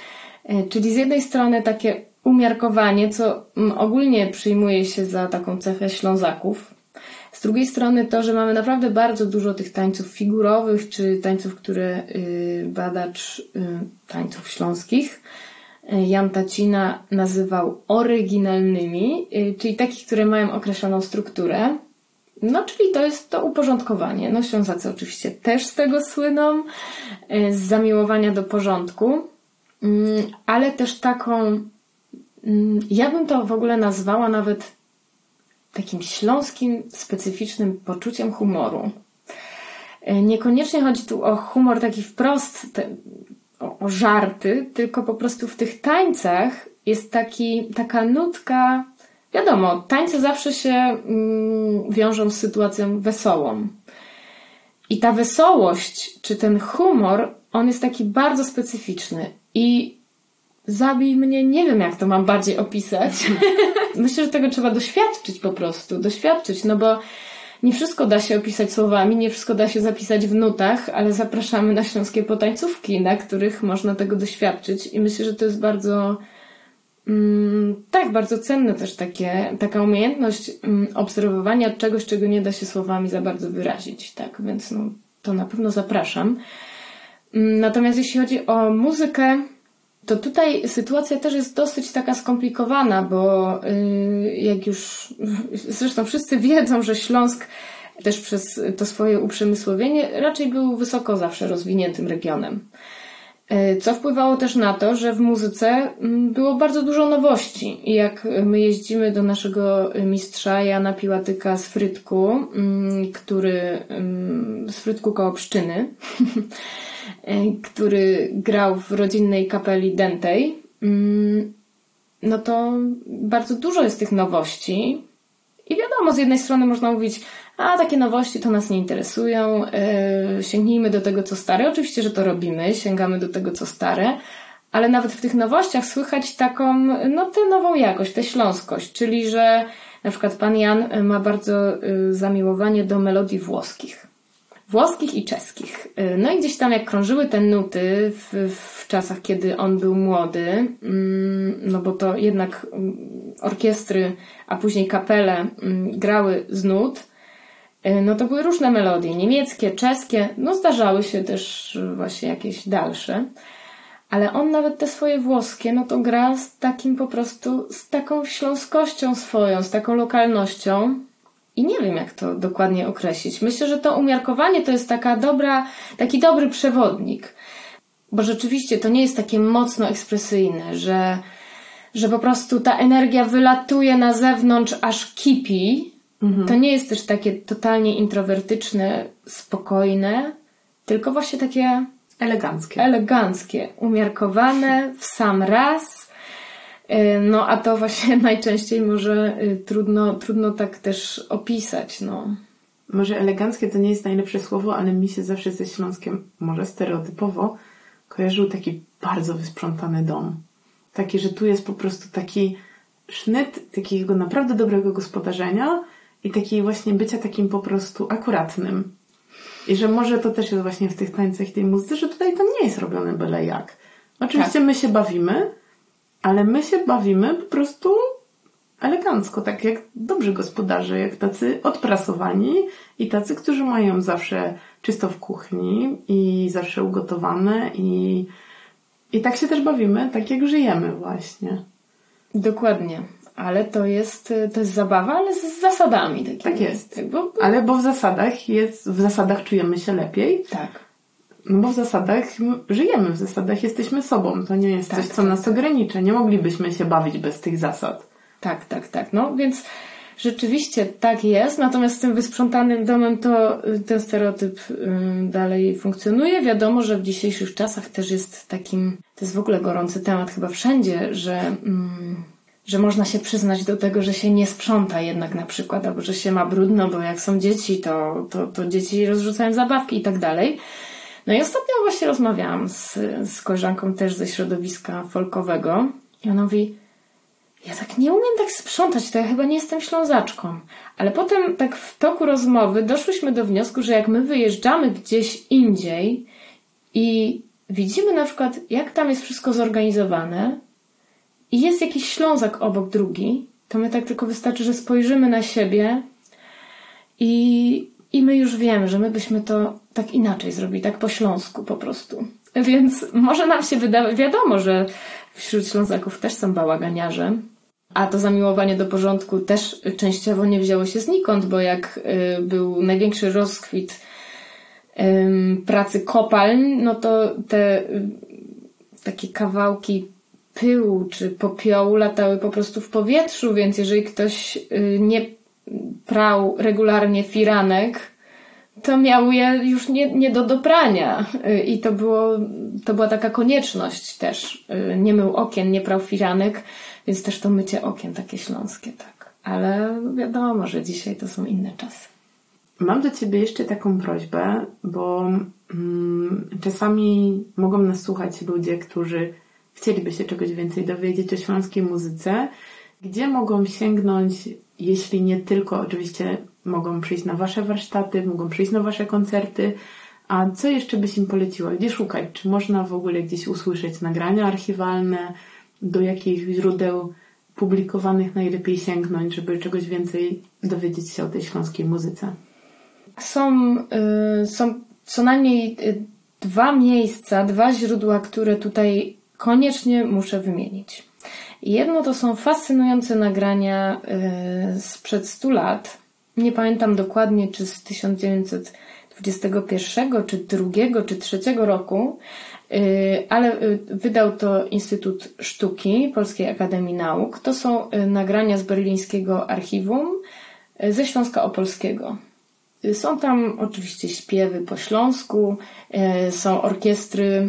Czyli z jednej strony takie umiarkowanie, co ogólnie przyjmuje się za taką cechę Ślązaków. Z drugiej strony to, że mamy naprawdę bardzo dużo tych tańców figurowych, czy tańców, które badacz tańców śląskich Jan Tacina nazywał oryginalnymi, czyli takich, które mają określoną strukturę. No, czyli to jest to uporządkowanie. No, Ślązacy oczywiście też z tego słyną, z zamiłowania do porządku, ale też taką, ja bym to w ogóle nazwała nawet takim śląskim, specyficznym poczuciem humoru. Niekoniecznie chodzi tu o humor taki wprost, te, o, o żarty, tylko po prostu w tych tańcach jest taki, taka nutka. Wiadomo, tańce zawsze się mm, wiążą z sytuacją wesołą. I ta wesołość, czy ten humor, on jest taki bardzo specyficzny. I zabij mnie, nie wiem jak to mam bardziej opisać. Myślę, że tego trzeba doświadczyć po prostu. Doświadczyć, no bo nie wszystko da się opisać słowami, nie wszystko da się zapisać w nutach, ale zapraszamy na śląskie potańcówki, na których można tego doświadczyć. I myślę, że to jest bardzo... Mm, tak, bardzo cenne też takie, taka umiejętność mm, obserwowania czegoś, czego nie da się słowami za bardzo wyrazić, tak, więc no, to na pewno zapraszam. Mm, natomiast jeśli chodzi o muzykę, to tutaj sytuacja też jest dosyć taka skomplikowana, bo yy, jak już zresztą wszyscy wiedzą, że Śląsk też przez to swoje uprzemysłowienie raczej był wysoko zawsze rozwiniętym regionem. Co wpływało też na to, że w muzyce było bardzo dużo nowości. I jak my jeździmy do naszego mistrza Jana Piłatyka z Frytku, który, z Frytku koło Pszczyny, który grał w rodzinnej kapeli dętej, no to bardzo dużo jest tych nowości. I wiadomo, z jednej strony można mówić, a takie nowości to nas nie interesują, yy, sięgnijmy do tego, co stare. Oczywiście, że to robimy, sięgamy do tego, co stare, ale nawet w tych nowościach słychać taką, no tę nową jakość, tę śląskość, czyli że na przykład pan Jan ma bardzo yy, zamiłowanie do melodii włoskich. Włoskich i czeskich. Yy, no i gdzieś tam jak krążyły te nuty w, w czasach, kiedy on był młody, yy, no bo to jednak yy, orkiestry, a później kapele yy, grały z nut, no to były różne melodie, niemieckie, czeskie, no zdarzały się też właśnie jakieś dalsze, ale on nawet te swoje włoskie, no to gra z takim po prostu, z taką śląskością swoją, z taką lokalnością i nie wiem jak to dokładnie określić. Myślę, że to umiarkowanie to jest taka dobra, taki dobry przewodnik, bo rzeczywiście to nie jest takie mocno ekspresyjne, że, że po prostu ta energia wylatuje na zewnątrz, aż kipi. To nie jest też takie totalnie introwertyczne, spokojne, tylko właśnie takie eleganckie, eleganckie, umiarkowane w sam raz. No a to właśnie najczęściej może trudno, trudno tak też opisać. No. Może eleganckie to nie jest najlepsze słowo, ale mi się zawsze ze Śląskiem, może stereotypowo, kojarzył taki bardzo wysprzątany dom. Taki, że tu jest po prostu taki sznyt takiego naprawdę dobrego gospodarzenia i takiej właśnie bycia takim po prostu akuratnym. I że może to też jest właśnie w tych tańcach i tej muzyce, że tutaj to nie jest robione byle jak. Oczywiście tak. My się bawimy, ale my się bawimy po prostu elegancko, tak jak dobrzy gospodarze, jak tacy odprasowani i tacy, którzy mają zawsze czysto w kuchni i zawsze ugotowane i, i tak się też bawimy, tak jak żyjemy właśnie. Dokładnie. Ale to jest, to jest zabawa, ale z zasadami. Takimi. Tak jest. Bo, ale bo w zasadach jest, w zasadach czujemy się lepiej. Tak. No bo w zasadach żyjemy, w zasadach jesteśmy sobą. To nie jest tak, coś, co tak, nas tak. ogranicza. Nie moglibyśmy się bawić bez tych zasad. Tak, tak, tak. No więc rzeczywiście tak jest. Natomiast z tym wysprzątanym domem to ten stereotyp dalej funkcjonuje. Wiadomo, że w dzisiejszych czasach też jest takim, to jest w ogóle gorący temat chyba wszędzie, że... Mm, że można się przyznać do tego, że się nie sprząta jednak na przykład, albo że się ma brudno, bo jak są dzieci, to, to, to dzieci rozrzucają zabawki i tak dalej. No i ostatnio właśnie rozmawiałam z, z koleżanką też ze środowiska folkowego i ona mówi, ja tak nie umiem tak sprzątać, to ja chyba nie jestem Ślązaczką. Ale potem tak w toku rozmowy doszłyśmy do wniosku, że jak my wyjeżdżamy gdzieś indziej i widzimy na przykład, jak tam jest wszystko zorganizowane i jest jakiś Ślązak obok drugi, to my tak tylko wystarczy, że spojrzymy na siebie i, i my już wiemy, że my byśmy to tak inaczej zrobili, tak po śląsku po prostu. Więc może nam się wydawać, wiadomo, że wśród Ślązaków też są bałaganiarze, a to zamiłowanie do porządku też częściowo nie wzięło się znikąd, bo jak y, był największy rozkwit y, pracy kopalń, no to te y, takie kawałki pyłu czy popiołu latały po prostu w powietrzu, więc jeżeli ktoś y, nie prał regularnie firanek, to miał je już nie, nie do doprania. Y, I to było, to była taka konieczność też. Y, nie mył okien, nie prał firanek, więc też to mycie okien takie śląskie, tak. Ale wiadomo, że dzisiaj to są inne czasy. Mam do Ciebie jeszcze taką prośbę, bo mm, czasami mogą nas słuchać ludzie, którzy chcieliby się czegoś więcej dowiedzieć o śląskiej muzyce. Gdzie mogą sięgnąć, jeśli nie tylko oczywiście mogą przyjść na Wasze warsztaty, mogą przyjść na Wasze koncerty, a co jeszcze byś im poleciła? Gdzie szukać? Czy można w ogóle gdzieś usłyszeć nagrania archiwalne? Do jakich źródeł publikowanych najlepiej sięgnąć, żeby czegoś więcej dowiedzieć się o tej śląskiej muzyce? Są, y, są co najmniej dwa miejsca, dwa źródła, które tutaj koniecznie muszę wymienić. Jedno to są fascynujące nagrania y, sprzed stu lat. Nie pamiętam dokładnie, czy z tysiąc dziewięćset dwudziestego pierwszego, czy drugiego, czy trzeciego roku, ale wydał to Instytut Sztuki Polskiej Akademii Nauk. To są nagrania z berlińskiego archiwum ze Śląska Opolskiego. Są tam oczywiście śpiewy po śląsku, są orkiestry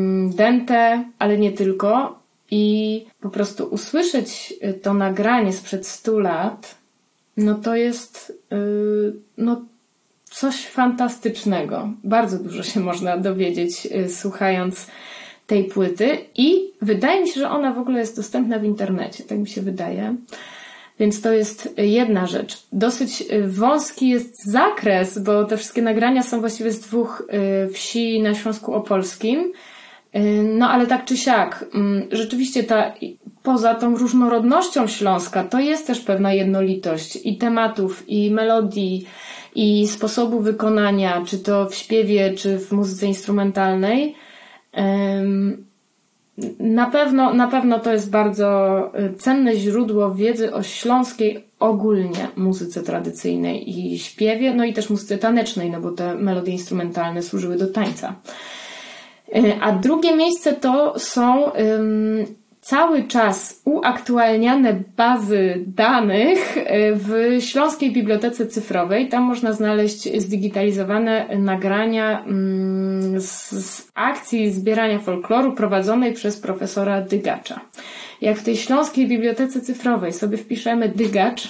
dęte, ale nie tylko. I po prostu usłyszeć to nagranie sprzed stu lat, no to jest no coś fantastycznego. Bardzo dużo się można dowiedzieć, słuchając tej płyty i wydaje mi się, że ona w ogóle jest dostępna w internecie, tak mi się wydaje. Więc to jest jedna rzecz. Dosyć wąski jest zakres, bo te wszystkie nagrania są właściwie z dwóch wsi na Śląsku Opolskim. No ale tak czy siak, rzeczywiście ta, poza tą różnorodnością Śląska, to jest też pewna jednolitość i tematów, i melodii, i sposobu wykonania, czy to w śpiewie, czy w muzyce instrumentalnej. Na pewno, na pewno to jest bardzo cenne źródło wiedzy o śląskiej ogólnie muzyce tradycyjnej i śpiewie, no i też muzyce tanecznej, no bo te melodie instrumentalne służyły do tańca. A drugie miejsce to są um, cały czas uaktualniane bazy danych w Śląskiej Bibliotece Cyfrowej. Tam można znaleźć zdigitalizowane nagrania um, z, z akcji zbierania folkloru prowadzonej przez profesora Dygacza. Jak w tej Śląskiej Bibliotece Cyfrowej sobie wpiszemy Dygacz,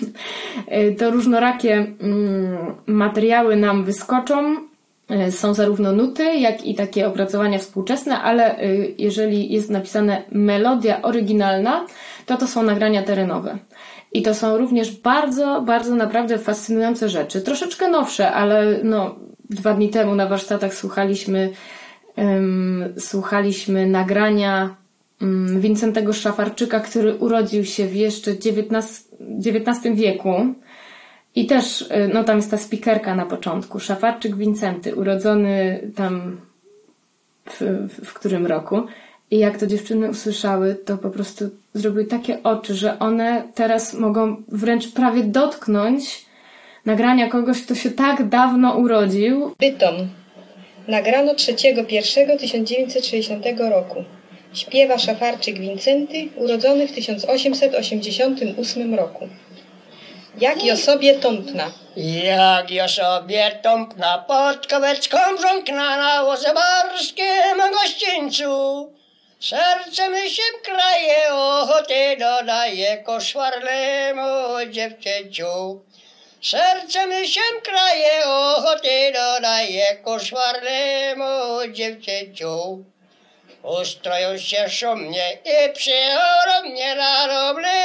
to różnorakie um, materiały nam wyskoczą. Są zarówno nuty, jak i takie opracowania współczesne, ale jeżeli jest napisane melodia oryginalna, to to są nagrania terenowe. I to są również bardzo, bardzo naprawdę fascynujące rzeczy. Troszeczkę nowsze, ale no, dwa dni temu na warsztatach słuchaliśmy, um, słuchaliśmy nagrania um, Wincentego Szafarczyka, który urodził się w jeszcze dziewiętnastym wieku. I też, no tam jest ta spikerka na początku. Szafarczyk Wincenty, urodzony tam w, w, w którym roku. I jak to dziewczyny usłyszały, to po prostu zrobiły takie oczy, że one teraz mogą wręcz prawie dotknąć nagrania kogoś, kto się tak dawno urodził. Bytom. Nagrano trzeciego pierwszego tysiąc dziewięćset sześćdziesiątego roku. Śpiewa Szafarczyk Wincenty, urodzony w tysiąc osiemset osiemdziesiątym ósmym roku. Jak jo sobie tąpna. Jak jo sobie tąpna pod kaweczką żonkna na wozie barskim gościńcu. Serce mi się kraje, ochoty dodaje koszwarnemu dziewczęciu. Serce mi się kraje, ochoty dodaje koszwarnemu dziewczęciu. Ustroją się szumnie i przyjorą mnie na dobry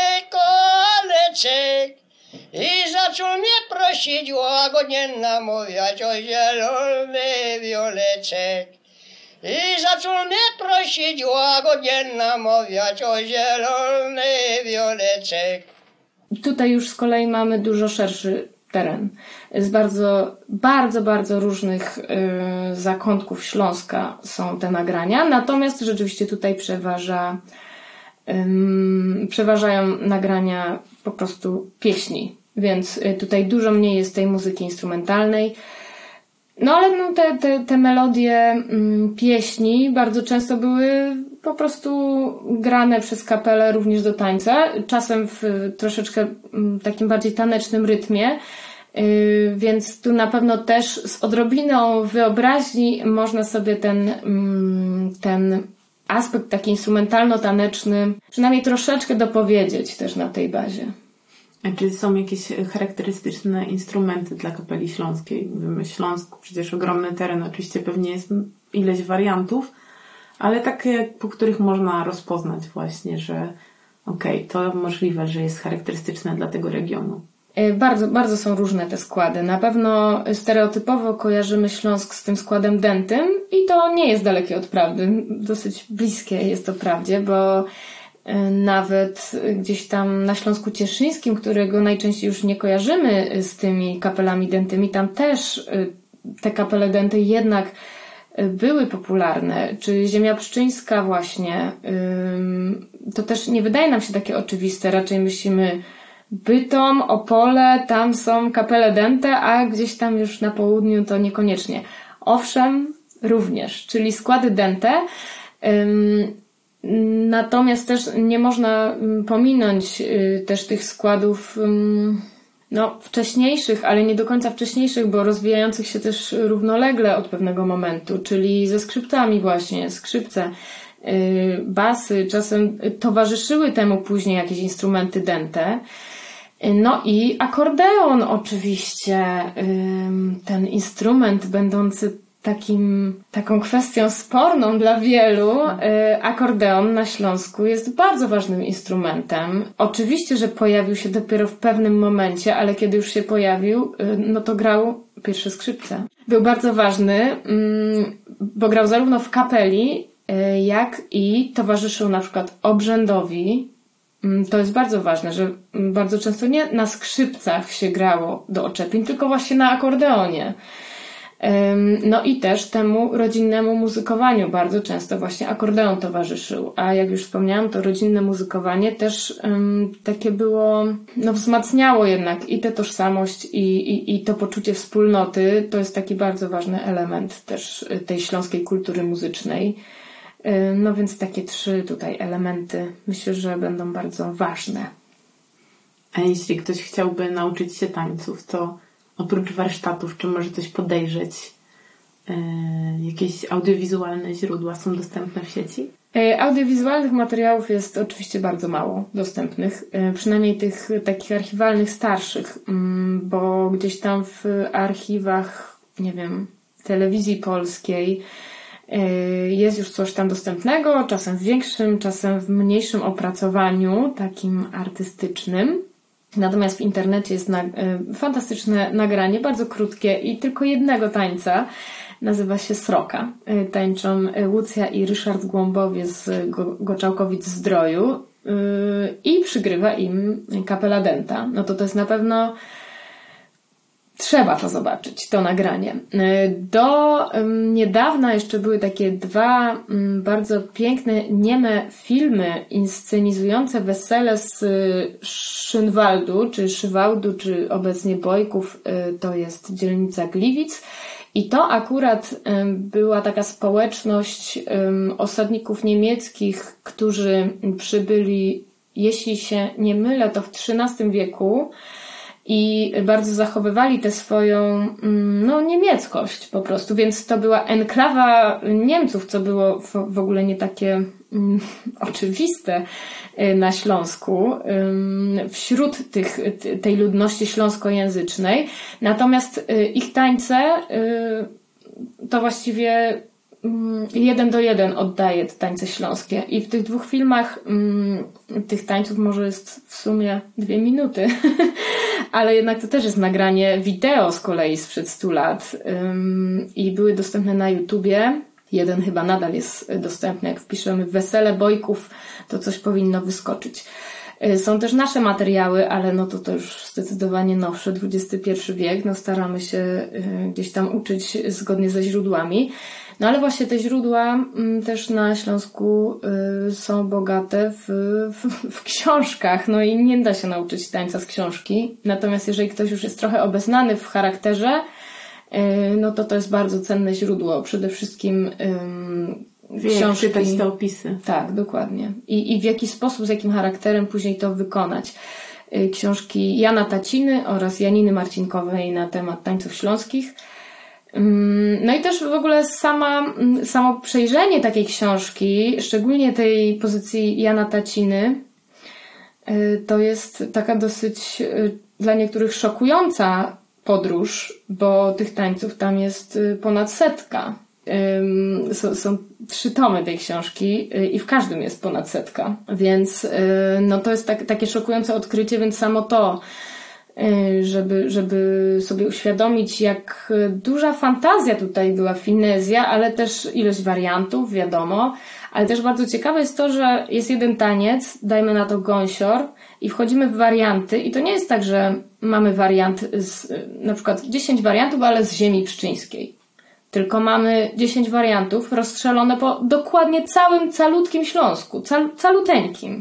koleczek. I zaczął mnie prosić łagodnie namawiać o zielony wioleczek. I zaczął mnie prosić łagodnie namawiać o zielony wioleczek. Tutaj już z kolei mamy dużo szerszy teren. Z bardzo, bardzo, bardzo różnych y, zakątków Śląska są te nagrania, natomiast rzeczywiście tutaj przeważa, y, przeważają nagrania po prostu pieśni, więc y, tutaj dużo mniej jest tej muzyki instrumentalnej. No ale no, te, te, te melodie mm, pieśni bardzo często były po prostu grane przez kapelę również do tańca, czasem w troszeczkę mm, takim bardziej tanecznym rytmie, yy, więc tu na pewno też z odrobiną wyobraźni można sobie ten, mm, ten aspekt taki instrumentalno-taneczny przynajmniej troszeczkę dopowiedzieć też na tej bazie. A czy są jakieś charakterystyczne instrumenty dla Kapeli Śląskiej? Mówimy Śląsk, przecież ogromny teren, oczywiście pewnie jest ileś wariantów, ale takie, po których można rozpoznać właśnie, że okej, okay, to możliwe, że jest charakterystyczne dla tego regionu. Bardzo, bardzo są różne te składy. Na pewno stereotypowo kojarzymy Śląsk z tym składem dętym i to nie jest dalekie od prawdy. Dosyć bliskie jest to prawdzie, bo nawet gdzieś tam na Śląsku Cieszyńskim, którego najczęściej już nie kojarzymy z tymi kapelami dętymi, tam też te kapele dęte jednak były popularne. Czy Ziemia Pszczyńska właśnie, to też nie wydaje nam się takie oczywiste. Raczej myślimy Bytom, Opole, tam są kapele dęte, a gdzieś tam już na południu to niekoniecznie. Owszem, również, czyli składy dęte. Natomiast też nie można pominąć też tych składów no, wcześniejszych, ale nie do końca wcześniejszych, bo rozwijających się też równolegle od pewnego momentu, czyli ze skrzypcami właśnie, skrzypce, basy, czasem towarzyszyły temu później jakieś instrumenty dęte. No i akordeon oczywiście, ten instrument będący takim, taką kwestią sporną dla wielu, akordeon na Śląsku jest bardzo ważnym instrumentem. Oczywiście, że pojawił się dopiero w pewnym momencie, ale kiedy już się pojawił, no to grał pierwsze skrzypce. Był bardzo ważny, bo grał zarówno w kapeli, jak i towarzyszył na przykład obrzędowi. To jest bardzo ważne, że bardzo często nie na skrzypcach się grało do oczepień, tylko właśnie na akordeonie. No i też temu rodzinnemu muzykowaniu bardzo często właśnie akordeon towarzyszył. A jak już wspomniałam, to rodzinne muzykowanie też um, takie było, no wzmacniało jednak i tę tożsamość i, i, i to poczucie wspólnoty. To jest taki bardzo ważny element też tej śląskiej kultury muzycznej. No więc takie trzy tutaj elementy myślę, że będą bardzo ważne. A jeśli ktoś chciałby nauczyć się tańców, to oprócz warsztatów, czy może coś podejrzeć? Yy, jakieś audiowizualne źródła są dostępne w sieci? Audiowizualnych materiałów jest oczywiście bardzo mało dostępnych, przynajmniej tych takich archiwalnych starszych, bo gdzieś tam w archiwach, nie wiem, telewizji polskiej jest już coś tam dostępnego, czasem w większym, czasem w mniejszym opracowaniu, takim artystycznym. Natomiast w internecie jest na, fantastyczne nagranie, bardzo krótkie i tylko jednego tańca. Nazywa się Sroka. Tańczą Łucja i Ryszard Głąbowie z Go- Goczałkowic-Zdroju yy, i przygrywa im kapela dęta. No to to jest na pewno... Trzeba to zobaczyć, to nagranie. Do um, niedawna jeszcze były takie dwa um, bardzo piękne nieme filmy inscenizujące wesele z Szynwaldu, czy Szywałdu, czy obecnie Bojków, y, to jest dzielnica Gliwic. I to akurat um, była taka społeczność um, osadników niemieckich, którzy przybyli, jeśli się nie mylę, to w trzynastym wieku, i bardzo zachowywali tę swoją no, niemieckość po prostu, więc to była enklawa Niemców, co było w, w ogóle nie takie um, oczywiste na Śląsku um, wśród tych, tej ludności śląskojęzycznej. Natomiast y, ich tańce y, to właściwie jeden do jeden oddaje te tańce śląskie. I w tych dwóch filmach mm, tych tańców może jest w sumie dwie minuty, ale jednak to też jest nagranie wideo z kolei sprzed stu lat ym, i były dostępne na YouTubie. Jeden chyba nadal jest dostępny. Jak wpiszemy Wesele Bojków, to coś powinno wyskoczyć. Są też nasze materiały, ale no to to już zdecydowanie nowsze, dwudziesty pierwszy wiek. No staramy się gdzieś tam uczyć zgodnie ze źródłami. No ale właśnie te źródła też na Śląsku są bogate w, w, w książkach. No i nie da się nauczyć tańca z książki. Natomiast jeżeli ktoś już jest trochę obeznany w charakterze, no to to jest bardzo cenne źródło. Przede wszystkim Wie, książki. Jak czytać te opisy. Tak, dokładnie. I, I w jaki sposób, z jakim charakterem później to wykonać. Książki Jana Taciny oraz Janiny Marcinkowej na temat tańców śląskich. No i też w ogóle sama, samo przejrzenie takiej książki, szczególnie tej pozycji Jana Taciny, to jest taka dosyć dla niektórych szokująca podróż, bo tych tańców tam jest ponad setka. Są, są trzy tomy tej książki i w każdym jest ponad setka, więc no to jest tak, takie szokujące odkrycie, więc samo to, żeby, żeby sobie uświadomić, jak duża fantazja tutaj była, finezja, ale też ilość wariantów, wiadomo, ale też bardzo ciekawe jest to, że jest jeden taniec, dajmy na to gąsior i wchodzimy w warianty i to nie jest tak, że mamy wariant z, na przykład dziesięć wariantów, ale z ziemi pszczyńskiej. Tylko mamy dziesięć wariantów rozstrzelone po dokładnie całym calutkim Śląsku, cal, caluteńkim.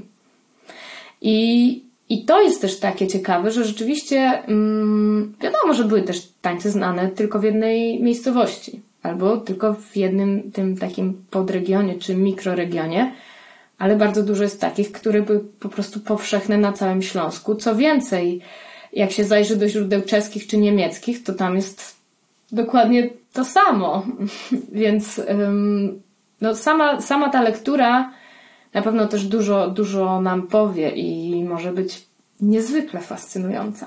I, I to jest też takie ciekawe, że rzeczywiście mm, wiadomo, że były też tańce znane tylko w jednej miejscowości albo tylko w jednym tym takim podregionie czy mikroregionie, ale bardzo dużo jest takich, które były po prostu powszechne na całym Śląsku. Co więcej, jak się zajrzy do źródeł czeskich czy niemieckich, to tam jest dokładnie to samo. Więc ym, no sama, sama ta lektura na pewno też dużo, dużo nam powie i może być niezwykle fascynująca.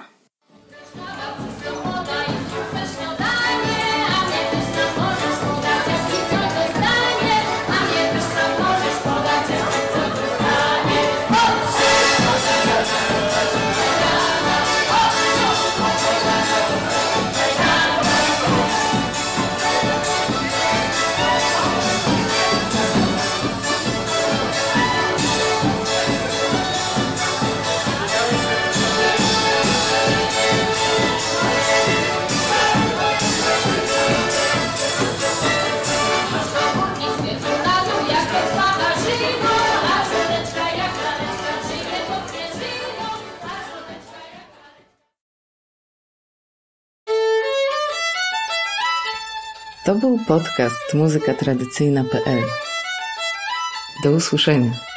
To był podcast muzyka tradycyjna kropka pe el. Do usłyszenia.